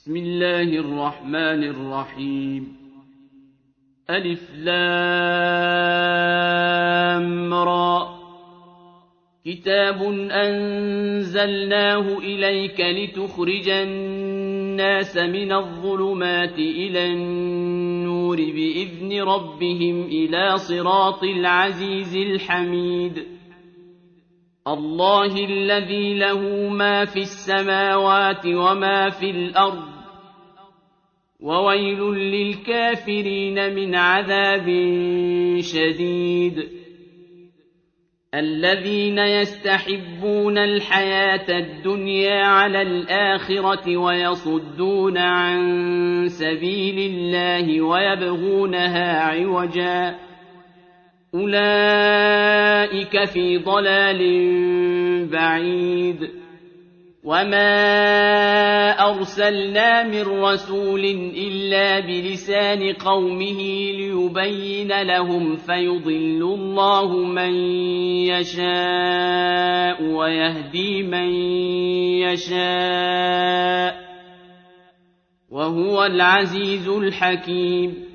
بسم الله الرحمن الرحيم ألف لام را كتاب أنزلناه إليك لتخرج الناس من الظلمات إلى النور بإذن ربهم إلى صراط العزيز الحميد الله الذي له ما في السماوات وما في الأرض وويل للكافرين من عذاب شديد الذين يستحبون الحياة الدنيا على الآخرة ويصدون عن سبيل الله ويبغونها عوجا أولئك في ضلال بعيد وما أرسلنا من رسول إلا بلسان قومه ليبين لهم فيضل الله من يشاء ويهدي من يشاء وهو العزيز الحكيم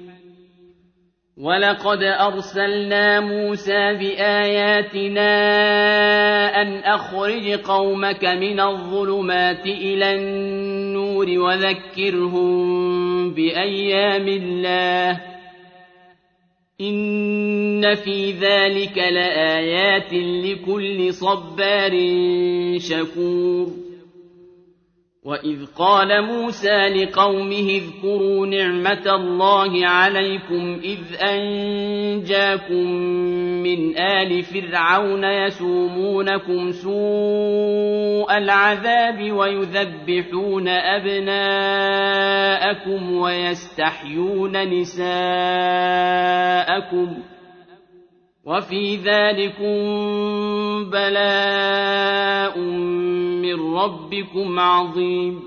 ولقد أرسلنا موسى بآياتنا أن أخرج قومك من الظلمات إلى النور وذكرهم بأيام الله إن في ذلك لآيات لكل صبار شكور وإذ قال موسى لقومه اذكروا نعمة الله عليكم إذ أنجاكم من آل فرعون يسومونكم سوء العذاب ويذبحون أبناءكم ويستحيون نساءكم وفي ذلكم بلاء من ربكم عظيم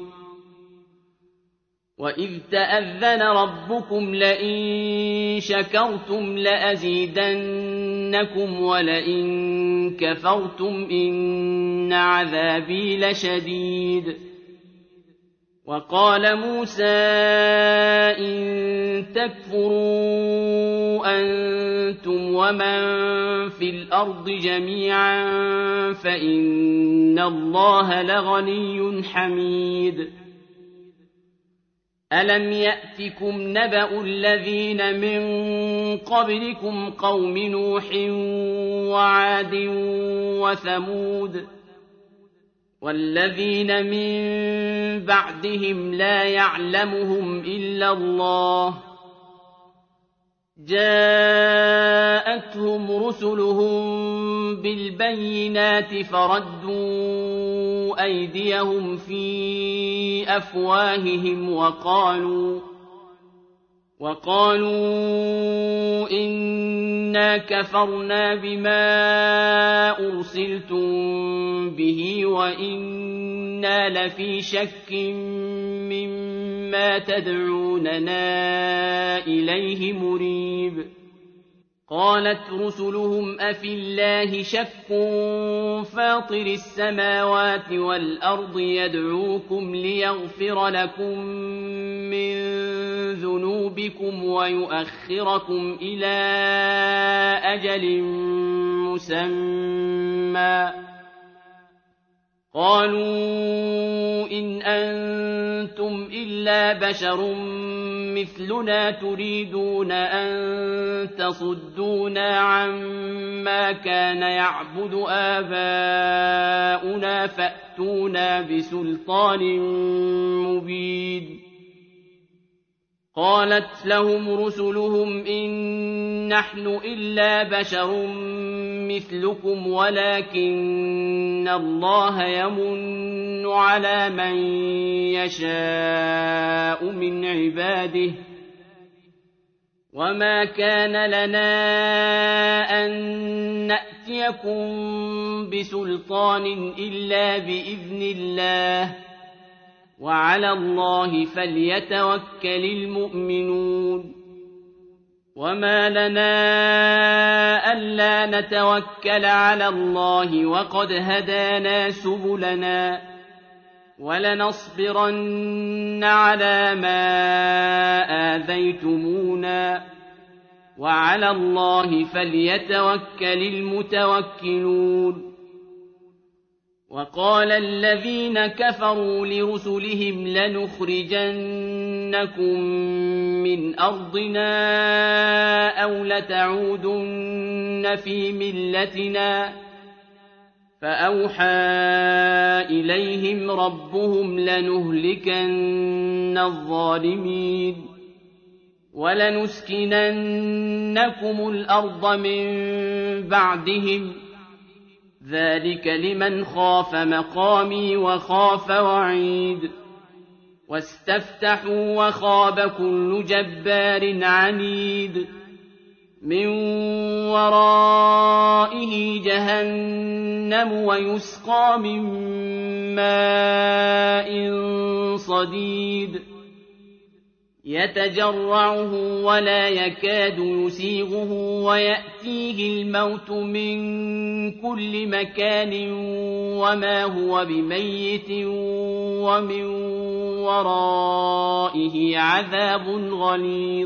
وإذ تأذن ربكم لئن شكرتم لأزيدنكم ولئن كفرتم إن عذابي لشديد وقال موسى إن تكفروا أنتم ومن في الأرض جميعا فإن الله لغني حميد ألم يأتكم نبأ الذين من قبلكم قوم نوح وعاد وثمود والذين من بعدهم لا يعلمهم إلا الله جاءتهم رسلهم بالبينات فردوا أيديهم في أفواههم وقالوا إنا كفرنا بما أرسلتم به وإنا لفي شك مما تدعوننا إليه مريب قالت رسلهم أفي الله شك فاطر السماوات والأرض يدعوكم ليغفر لكم من ذنوبكم ويؤخركم إلى أجل مسمى قالوا إن أنتم إلا بشر مثلنا تريدون أن تصدونا عما كان يعبد آباؤنا فأتونا بسلطان مبين قالت لهم رسلهم إن نحن إلا بشر مثلكم ولكن الله يمن على من يشاء من عباده وما كان لنا أن نأتيكم بسلطان إلا بإذن الله وعلى الله فليتوكل المؤمنون وما لنا ألا نتوكل على الله وقد هدانا سبلنا وَلَنَصْبِرَنَّ عَلَىٰ مَا آذَيْتُمُونَا وَعَلَى اللَّهِ فَلْيَتَوَكَّلِ الْمُتَوَكِّلُونَ وَقَالَ الَّذِينَ كَفَرُوا لِرُسُلِهِمْ لَنُخْرِجَنَّكُم مِّنْ أَرْضِنَا أَوْ لَتَعُودُنَّ فِي مِلَّتِنَا فَأَوْحَىٰ إِلَيْهِمْ رَبُّهُمْ لَنُهْلِكَنَّ الظَّالِمِينَ وَلَنُسْكِنَنَّكُمُ الْأَرْضَ مِن بَعْدِهِمْ ۚ ذَٰلِكَ لِمَنْ خَافَ مَقَامِي وَخَافَ وَعِيدِ وَاسْتَفْتَحُوا وَخَابَ كُلُّ جَبَّارٍ عَنِيدٍ مِّن وَرَائِهِ جَهَنَّمُ وَيُسْقَىٰ مِن مَّاءٍ صَدِيدٍ يَتَجَرَّعُهُ وَلَا يَكَادُ يُسِيغُهُ وَيَأْتِيهِ الْمَوْتُ مِن كُلِّ مَكَانٍ وَمَا هُوَ بِمَيِّتٍ وَمِن وَرَائِهِ عَذَابٌ غَلِيظٌ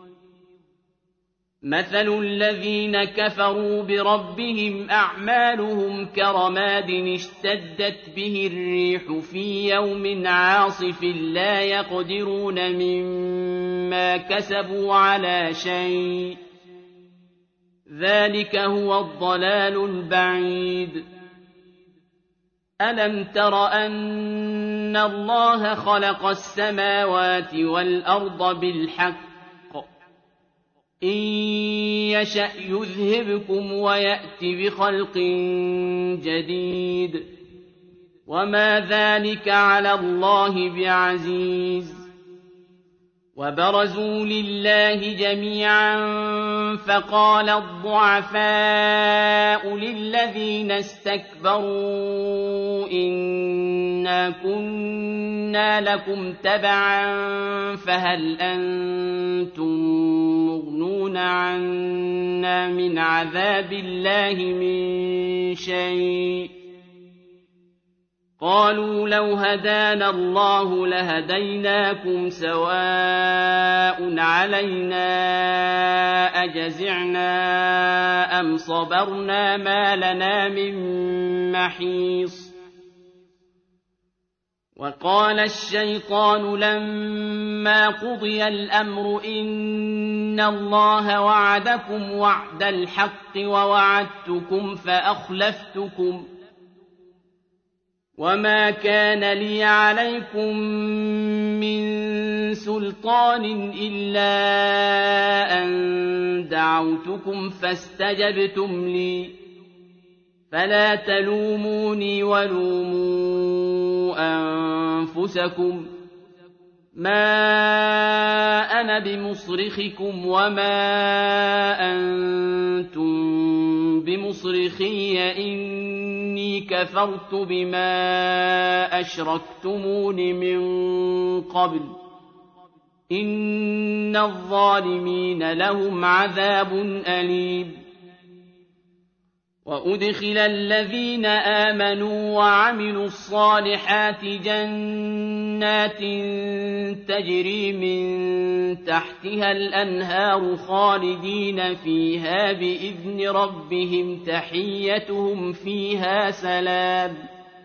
مَثَلُ الَّذِينَ كَفَرُوا بِرَبِّهِمْ أَعْمَالُهُمْ كَرَمَادٍ اشْتَدَّتْ بِهِ الرِّيحُ فِي يَوْمٍ عَاصِفٍ لَّا يَقْدِرُونَ مِمَّا كَسَبُوا عَلَىٰ شَيْءٍ ۚ ذَٰلِكَ هُوَ الضَّلَالُ الْبَعِيدُ أَلَمْ تَرَ أَنَّ اللَّهَ خَلَقَ السَّمَاوَاتِ وَالْأَرْضَ بِالْحَقِّ إِن يَشَأْ يُذْهِبْكُمْ وَيَأْتِ بِخَلْقٍ جَدِيدٍ وَمَا ذَٰلِكَ عَلَى اللَّهِ بِعَزِيزٍ وَبَرَزُوا لِلَّهِ جَمِيعًا فَقَالَ الضُّعَفَاءُ لِلَّذِينَ اسْتَكْبَرُوا إِنَّا كُنَّا لَكُمْ تَبَعًا فَهَلْ أَنتُم مُّغْنُونَ عَنَّا مِنْ عَذَابِ اللَّهِ مِن شَيْءٍ ۚ قَالُوا لَوْ هَدَانَا اللَّهُ لَهَدَيْنَاكُمْ سَوَاءٌ عَلَيْنَا أَجَزِعْنَا أَمْ صَبَرْنَا مَا لَنَا مِن مَّحِيصٍ وَقَالَ الشَّيْطَانُ لَمَّا قُضِيَ الْأَمْرُ إِنَّ اللَّهَ وَعَدَكُمْ وَعْدَ الْحَقِّ وَوَعَدتُّكُمْ فَأَخْلَفْتُكُمْ وَمَا كَانَ لِيَ عَلَيْكُم مِّن سُلْطَانٍ إِلَّا أَن دَعَوْتُكُمْ فَاسْتَجَبْتُمْ لِي فَلَا تَلُومُونِي وَلُومُوا أَنفُسَكُم مَّا أَنَا بِمُصْرِخِكُمْ وَمَا أَنتُم بِمُصْرِخِيَّ إِنِّي كَفَرْتُ بِمَا أَشْرَكْتُمُونِ مِن قَبْلُ ۗ إِنَّ الظَّالِمِينَ لَهُمْ عَذَابٌ أَلِيمٌ وَأُدْخِلَ الَّذِينَ آمَنُوا وَعَمِلُوا الصَّالِحَاتِ جَنَّاتٍ تَجْرِي مِن تَحْتِهَا الْأَنْهَارُ خَالِدِينَ فِيهَا بِإِذْنِ رَبِّهِمْ تَحِيَّتُهُمْ فِيهَا سَلَامٌ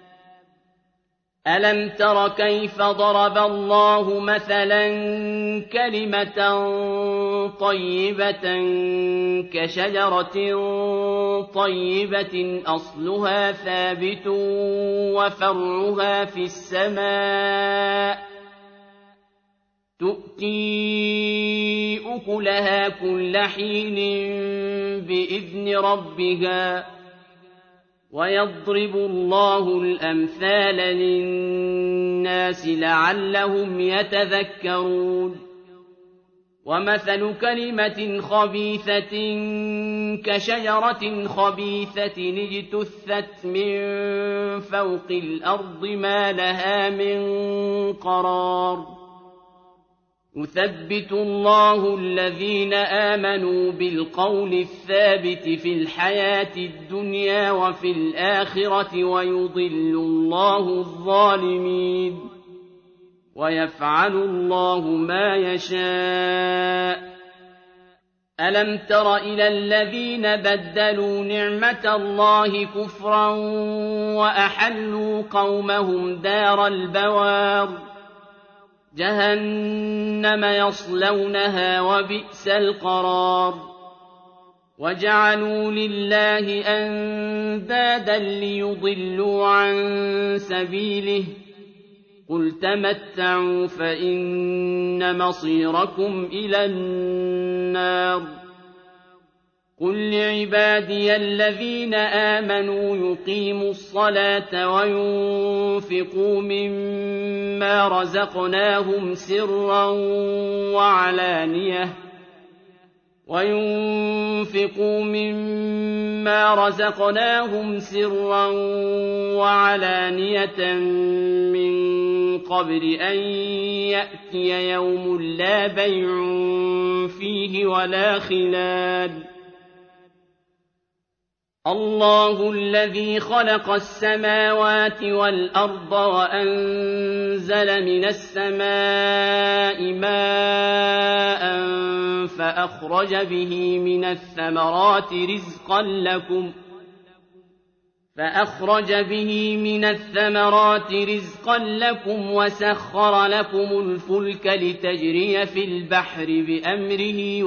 أَلَمْ تَرَ كَيْفَ ضَرَبَ اللَّهُ مَثَلًا كَلِمَةً طَيِّبَةً كَشَجَرَةٍ طَيِّبَةٍ أَصْلُهَا ثَابِتٌ وَفَرْعُهَا فِي السَّمَاءِ تُؤْتِي أُكُلَهَا كُلَّ حِينٍ بِإِذْنِ رَبِّهَا ۗ وَيَضْرِبُ اللَّهُ الْأَمْثَالَ لِلنَّاسِ لَعَلَّهُمْ يَتَذَكَّرُونَ وَمَثَلُ كَلِمَةٍ خَبِيثَةٍ كَشَجَرَةٍ خَبِيثَةٍ اجْتُثَّتْ مِن فَوْقِ الْأَرْضِ مَا لَهَا مِن قَرَارٍ يثبت الله الذين آمنوا بالقول الثابت في الحياة الدنيا وفي الآخرة ويضل الله الظالمين ويفعل الله ما يشاء. ألم تر إلى الذين بدلوا نعمة الله كفرا وأحلوا قومهم دار البوار جهنم يصلونها وبئس القرار وجعلوا لله أندادا ليضلوا عن سبيله قل تمتعوا فإن مصيركم إلى النار قل لعبادي الذين آمنوا يقيموا الصلاة وينفقوا مما رزقناهم سرا وعلانية من قبل أن يأتي يوم لا بيع فيه ولا خلال الله الذي خلق السماوات والأرض وأنزل من السماء ماء فأخرج به من الثمرات رزقا لكم وسخر لكم الفلك لتجري في البحر بأمره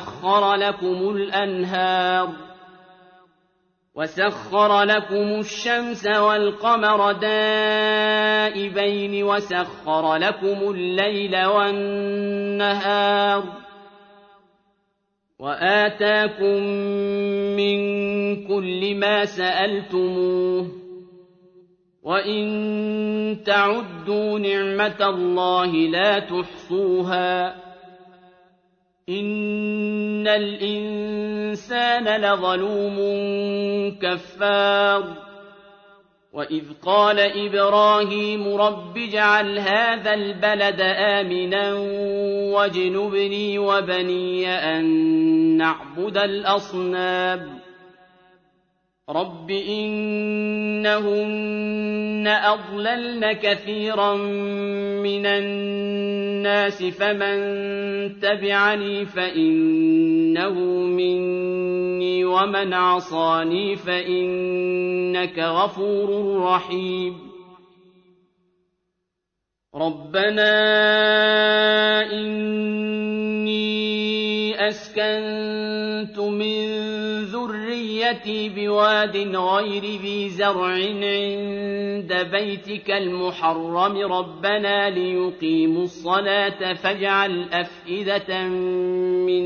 وسخر لكم الشمس والقمر دائبين وسخر لكم الليل والنهار وآتاكم من كل ما سألتموه وإن تعدوا نعمة الله لا تحصوها إن الإنسان لظلوم كفار وإذ قال إبراهيم رب اجعل هذا البلد آمنا واجنبني وبني أن نعبد الأصنام رب إنهن أضللن كثيرا من الناس فمن تبعني فإنه مني ومن عصاني فإنك غفور رحيم ربنا إني أسكنت من ذريتي بواد غير ذي زرع عند بيتك المحرم ربنا ليقيموا الصلاة فاجعل أفئدة من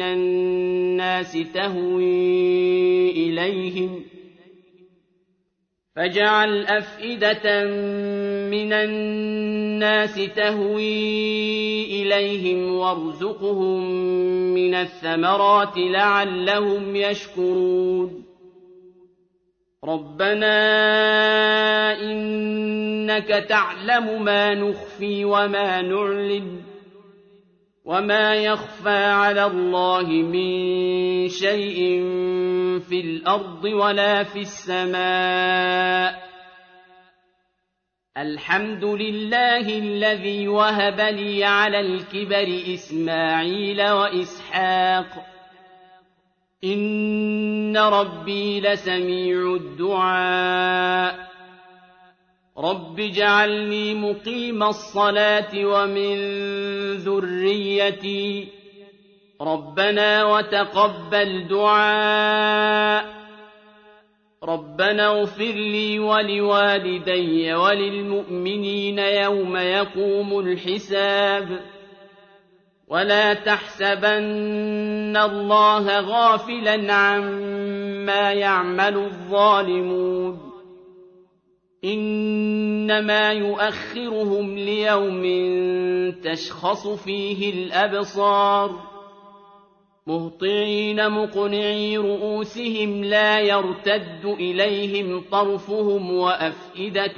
الناس تهوي إليهم وارزقهم من الثمرات لعلهم يشكرون ربنا إنك تعلم ما نخفي وما نعلن وما يخفى على الله من شيء في الأرض ولا في السماء الحمد لله الذي وهب لي على الكبر إسماعيل وإسحاق إن ربي لسميع الدعاء رب اجعلني مقيم الصلاة ومن ذريتي ربنا وتقبل دعاء ربنا اغفر لي ولوالدي وللمؤمنين يوم يقوم الحساب ولا تحسبن الله غافلا عما يعمل الظالمون إنما يؤخرهم ليوم تشخص فيه الأبصار مهطعين مقنعي رؤوسهم لا يرتد إليهم طرفهم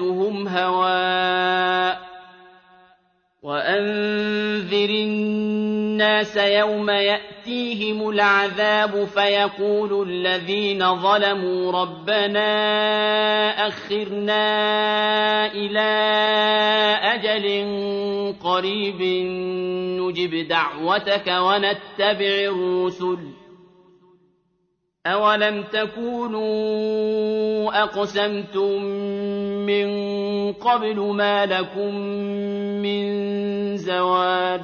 وأفئدتهم هواء وأنذر النَّاسَ يَوْمَ يَأْتِيهِمُ الْعَذَابُ فَيَقُولُ الَّذِينَ ظَلَمُوا رَبَّنَا أَخِّرْنَا إِلَىٰ أَجَلٍ قَرِيبٍ نُّجِبْ دَعْوَتَكَ وَنَتَّبِعِ الرُّسُلَ ۗ أَوَلَمْ تَكُونُوا أَقْسَمْتُم مِّن قَبْلُ مَا لَكُم مِّن زَوَالٍ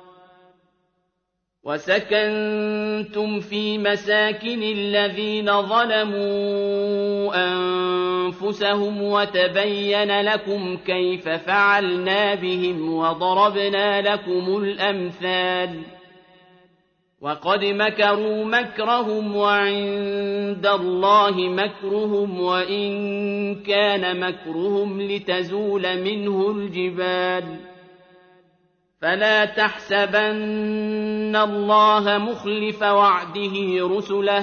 وَسَكَنتُمْ فِي مَسَاكِنِ الَّذِينَ ظَلَمُوا أَنفُسَهُمْ وَتَبَيَّنَ لَكُمْ كَيْفَ فَعَلْنَا بِهِمْ وَضَرَبْنَا لَكُمُ الْأَمْثَالَ وَقَدْ مَكَرُوا مَكْرَهُمْ وَعِندَ اللَّهِ مَكْرُهُمْ وَإِن كَانَ مَكْرُهُمْ لِتَزُولَ مِنْهُ الْجِبَالُ فَلَا تَحْسَبَنَّ اللَّهَ مُخْلِفَ وَعْدِهِ رُسُلَهُ ۗ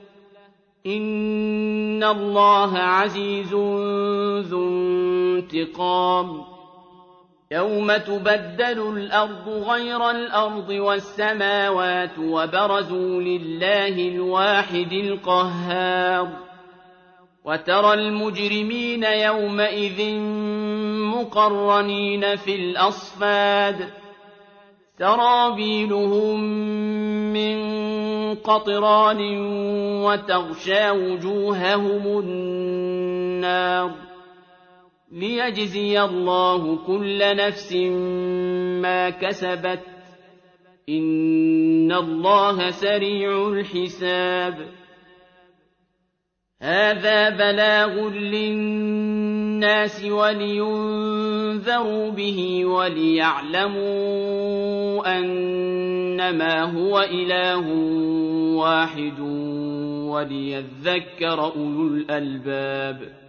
إِنَّ اللَّهَ عَزِيزٌ ذُو انتِقَامٍ يَوْمَ تُبَدَّلُ الْأَرْضُ غَيْرَ الْأَرْضِ وَالسَّمَاوَاتُ وَبَرَزُوا لِلَّهِ الْوَاحِدِ الْقَهَّارِ وَتَرَى الْمُجْرِمِينَ يَوْمَئِذٍ مُّقَرَّنِينَ فِي الْأَصْفَادِ سَرَابِيلُهُم مِّن قَطِرَانٍ وَتَغْشَىٰ وُجُوهَهُمُ النَّارُ لِيَجْزِيَ اللَّهُ كُلَّ نَفْسٍ مَّا كَسَبَتْ ۚ إِنَّ اللَّهَ سَرِيعُ الْحِسَابِ هَٰذَا بَلَاغٌ لِّلنَّاسِ وَلِيُنذَرُوا بِهِ وَلِيَعْلَمُوا أَنَّمَا هُوَ إِلَٰهٌ وَاحِدٌ وَلِيَذَّكَّرَ أُولُو الْأَلْبَابِ